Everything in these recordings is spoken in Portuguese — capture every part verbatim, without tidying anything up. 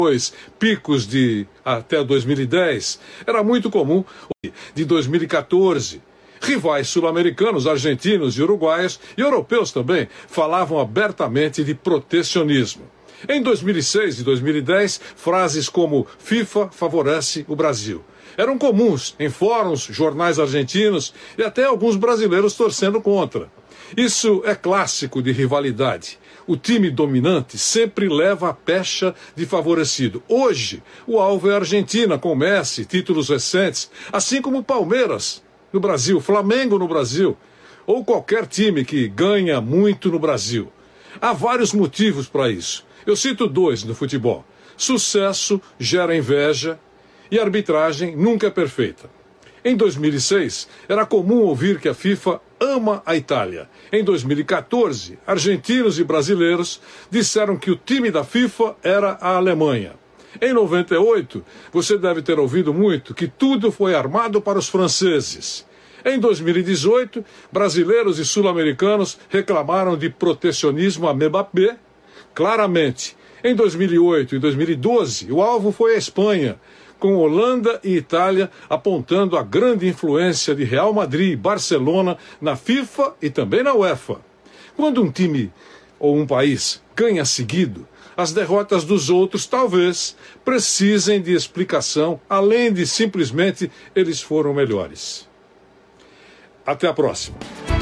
Depois, picos de até dois mil e dez, era muito comum de dois mil e quatorze. Rivais sul-americanos, argentinos e uruguaios, e europeus também, falavam abertamente de protecionismo. Em dois mil e seis e dois mil e dez, frases como FIFA favorece o Brasil eram comuns em fóruns, jornais argentinos e até alguns brasileiros torcendo contra. Isso é clássico de rivalidade. O time dominante sempre leva a pecha de favorecido. Hoje, o alvo é a Argentina, com Messi, títulos recentes, assim como o Palmeiras no Brasil, Flamengo no Brasil, ou qualquer time que ganha muito no Brasil. Há vários motivos para isso. Eu cito dois no futebol. Sucesso gera inveja e a arbitragem nunca é perfeita. Em dois mil e seis, era comum ouvir que a FIFA ama a Itália. Em dois mil e quatorze, argentinos e brasileiros disseram que o time da FIFA era a Alemanha. Em noventa e oito, você deve ter ouvido muito que tudo foi armado para os franceses. Em dois mil e dezoito, brasileiros e sul-americanos reclamaram de protecionismo a Mbappé. Claramente, em dois mil e oito e dois mil e doze, o alvo foi a Espanha, com Holanda e Itália apontando a grande influência de Real Madrid e Barcelona na FIFA e também na UEFA. Quando um time ou um país ganha seguido, as derrotas dos outros talvez precisem de explicação, além de simplesmente eles foram melhores. Até a próxima.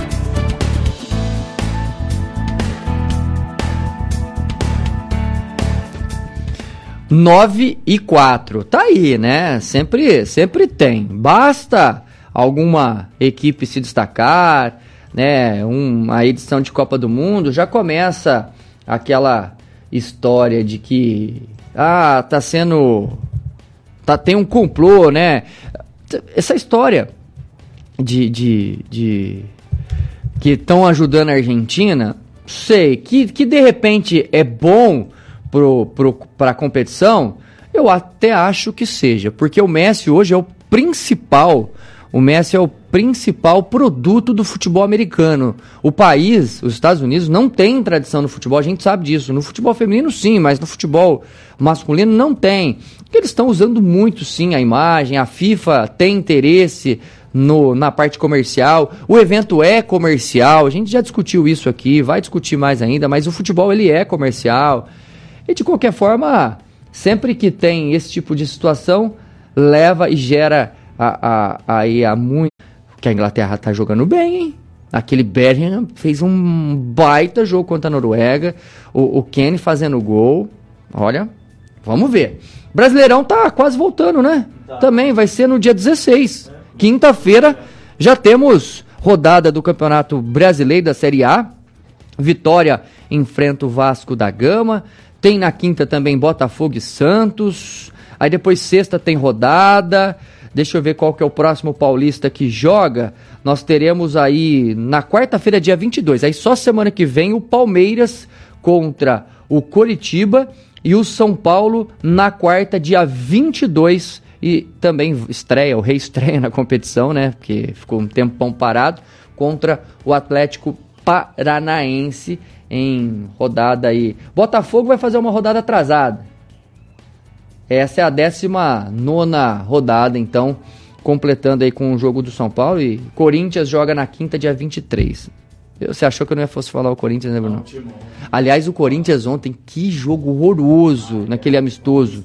nove e quatro. Tá aí, né? Sempre, sempre tem. Basta alguma equipe se destacar, né? Uma edição de Copa do Mundo, já começa aquela história de que ah, tá sendo tá, tem um complô, né? Essa história de, de, de que estão ajudando a Argentina, sei, que, que de repente é bom para a competição, eu até acho que seja, porque o Messi hoje é o principal, o Messi é o principal produto do futebol americano. O país, os Estados Unidos, não tem tradição no futebol, a gente sabe disso. No futebol feminino sim, mas no futebol masculino não tem. Porque eles estão usando muito sim a imagem, a FIFA tem interesse no, na parte comercial, o evento é comercial, a gente já discutiu isso aqui, vai discutir mais ainda, mas o futebol ele é comercial. E de qualquer forma, sempre que tem esse tipo de situação, leva e gera a, a, a, a muito... Que a Inglaterra tá jogando bem, hein? Aquele Bellingham fez um baita jogo contra a Noruega, o, o Kenny fazendo gol. Olha, vamos ver. Brasileirão tá quase voltando, né? Tá. Também vai ser no dia dezesseis. É. Quinta-feira já temos rodada do Campeonato Brasileiro da Série A. Vitória enfrenta o Vasco da Gama. Tem na quinta também Botafogo e Santos. Aí depois sexta tem rodada. Deixa eu ver qual que é o próximo paulista que joga. Nós teremos aí na quarta-feira, dia vinte e dois. Aí só semana que vem o Palmeiras contra o Coritiba. E o São Paulo na quarta, dia vinte e dois. E também estreia, o reestreia na competição, né? Porque ficou um tempão parado. Contra o Atlético Paranaense. Em rodada aí. Botafogo vai fazer uma rodada atrasada. Essa é a décima nona rodada, então, completando aí com o jogo do São Paulo. E Corinthians joga na quinta, dia vinte e três. Você achou que eu não ia fosse falar o Corinthians, né, Bruno? Aliás, o Corinthians ontem, que jogo horroroso naquele amistoso.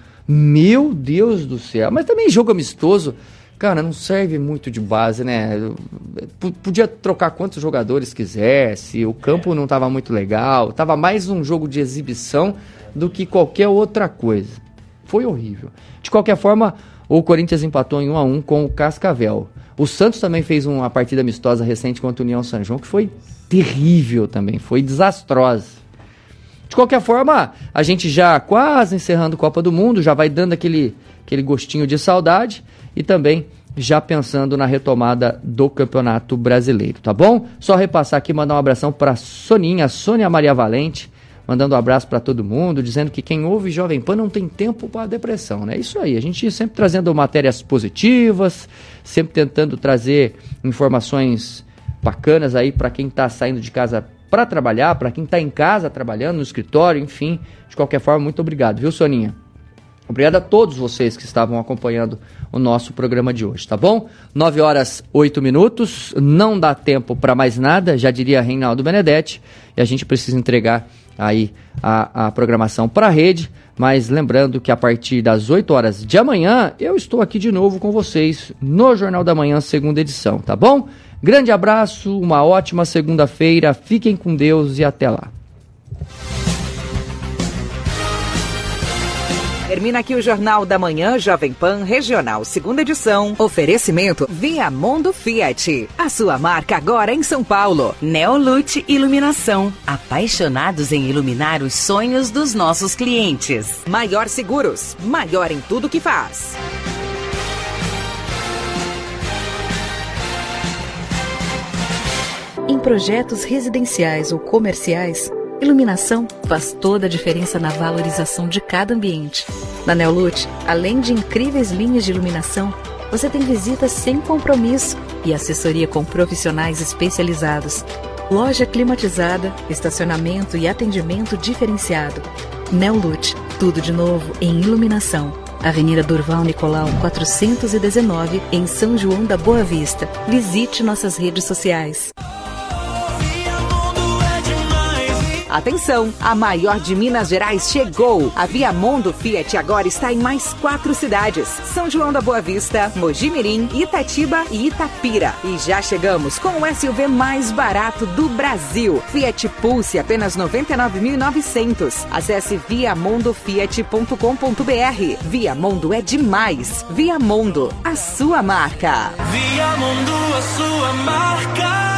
Meu Deus do céu. Mas também jogo amistoso, cara, não serve muito de base, né? P- podia trocar quantos jogadores quisesse, o campo não estava muito legal, estava mais um jogo de exibição do que qualquer outra coisa. Foi horrível. De qualquer forma, o Corinthians empatou em um a um com o Cascavel. O Santos também fez uma partida amistosa recente contra o União São João, que foi terrível também, foi desastrosa. De qualquer forma, a gente já quase encerrando a Copa do Mundo, já vai dando aquele, aquele gostinho de saudade e também já pensando na retomada do Campeonato Brasileiro, tá bom? Só repassar aqui, mandar um abração para Soninha, Sônia Maria Valente, mandando um abraço para todo mundo, dizendo que quem ouve Jovem Pan não tem tempo para depressão, né? Isso aí, a gente sempre trazendo matérias positivas, sempre tentando trazer informações bacanas aí para quem está saindo de casa para trabalhar, para quem está em casa trabalhando, no escritório, enfim. De qualquer forma, muito obrigado, viu, Soninha? Obrigado a todos vocês que estavam acompanhando o nosso programa de hoje, tá bom? nove horas, oito minutos, não dá tempo para mais nada, já diria Reinaldo Benedetti, e a gente precisa entregar aí a, a programação para a rede, mas lembrando que a partir das oito horas de amanhã, eu estou aqui de novo com vocês no Jornal da Manhã, segunda edição, tá bom? Grande abraço, uma ótima segunda-feira, fiquem com Deus e até lá. Termina aqui o Jornal da Manhã Jovem Pan Regional, segunda edição. Oferecimento Viamondo Fiat. A sua marca agora em São Paulo. Neolute Iluminação. Apaixonados em iluminar os sonhos dos nossos clientes. Maior Seguros. Maior em tudo que faz. Em projetos residenciais ou comerciais, iluminação faz toda a diferença na valorização de cada ambiente. Na Neolute, além de incríveis linhas de iluminação, você tem visitas sem compromisso e assessoria com profissionais especializados. Loja climatizada, estacionamento e atendimento diferenciado. Neolute, tudo de novo em iluminação. Avenida Durval Nicolau, quatrocentos e dezenove, em São João da Boa Vista. Visite nossas redes sociais. Atenção, a maior de Minas Gerais chegou. A Viamondo Fiat agora está em mais quatro cidades: São João da Boa Vista, Mojimirim, Itatiba e Itapira. E já chegamos com o S U V mais barato do Brasil. Fiat Pulse, apenas noventa e nove mil e novecentos. Acesse viamondo fiat ponto com ponto b r. Viamondo é demais. Viamondo, a sua marca. Viamondo, a sua marca.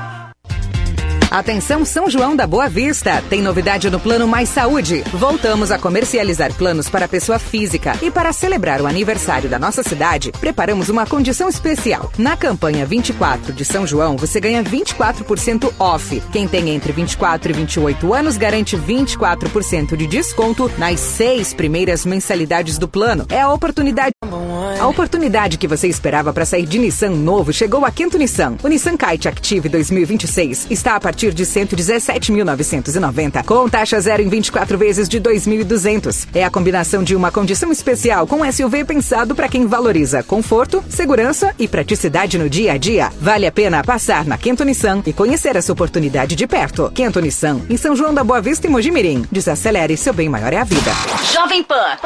Atenção São João da Boa Vista, tem novidade no Plano Mais Saúde. Voltamos a comercializar planos para pessoa física e para celebrar o aniversário da nossa cidade, preparamos uma condição especial. Na campanha vinte e quatro de São João, você ganha vinte e quatro por cento off. Quem tem entre vinte e quatro e vinte e oito anos garante vinte e quatro por cento de desconto nas seis primeiras mensalidades do plano. É a oportunidade... A oportunidade que você esperava para sair de Nissan novo chegou a Quinto Nissan. O Nissan Kite Active dois mil e vinte e seis está a partir de cento e dezessete mil novecentos e noventa, com taxa zero em vinte e quatro vezes de dois mil e duzentos. É a combinação de uma condição especial com S U V pensado para quem valoriza conforto, segurança e praticidade no dia a dia. Vale a pena passar na Quinto Nissan e conhecer essa oportunidade de perto. Quinto Nissan, em São João da Boa Vista e Mojimirim. Desacelere, seu bem maior é a vida. Jovem Pan.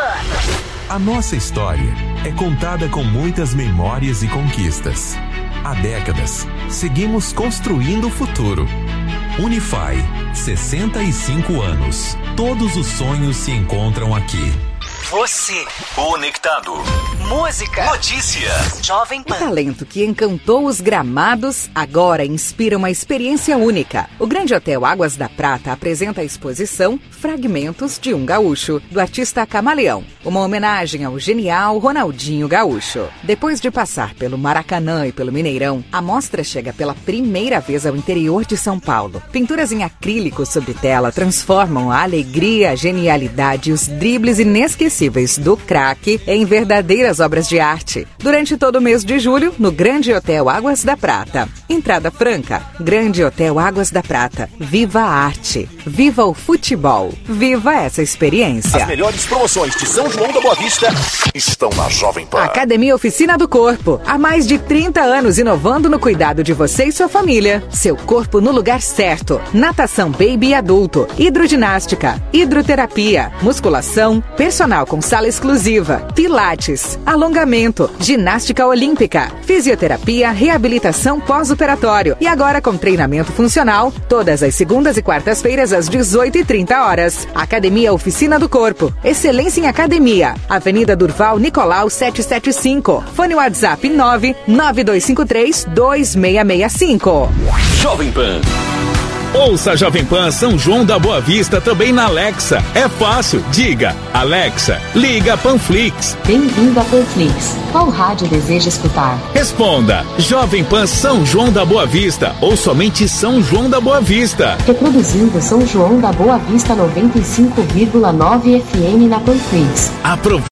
A nossa história é contada com muitas memórias e conquistas. Há décadas, seguimos construindo o futuro. Unify, sessenta e cinco anos. Todos os sonhos se encontram aqui. Você, conectado. Música, notícia. Jovem Pan. O talento que encantou os gramados agora inspira uma experiência única. O Grande Hotel Águas da Prata apresenta a exposição Fragmentos de um Gaúcho, do artista Camaleão, uma homenagem ao genial Ronaldinho Gaúcho. Depois de passar pelo Maracanã e pelo Mineirão, a mostra chega pela primeira vez ao interior de São Paulo. Pinturas em acrílico sobre tela transformam a alegria, a genialidade e os dribles inesquecíveis do craque em verdadeiras obras de arte. Durante todo o mês de julho, no Grande Hotel Águas da Prata. Entrada franca. Grande Hotel Águas da Prata. Viva a arte. Viva o futebol. Viva essa experiência. As melhores promoções de São João da Boa Vista estão na Jovem Pan. Academia Oficina do Corpo. Há mais de trinta anos inovando no cuidado de você e sua família. Seu corpo no lugar certo. Natação baby e adulto. Hidroginástica. Hidroterapia. Musculação. Personal com sala exclusiva. Pilates. Alongamento. Ginástica olímpica. Fisioterapia. Reabilitação pós-operatório. E agora com treinamento funcional. Todas as segundas e quartas-feiras às dezoito e trinta horas. Academia Oficina do Corpo. Excelência em academia. Avenida Durval Nicolau setecentos e setenta e cinco. Fone WhatsApp nove nove dois cinco três dois seis seis cinco. Jovem Pan. Ouça a Jovem Pan São João da Boa Vista também na Alexa. É fácil. Diga, Alexa, liga Panflix. Bem-vindo a Panflix. Qual rádio deseja escutar? Responda, Jovem Pan São João da Boa Vista ou somente São João da Boa Vista. Reproduzindo São João da Boa Vista noventa e cinco vírgula nove F M na Panflix. Aproveite.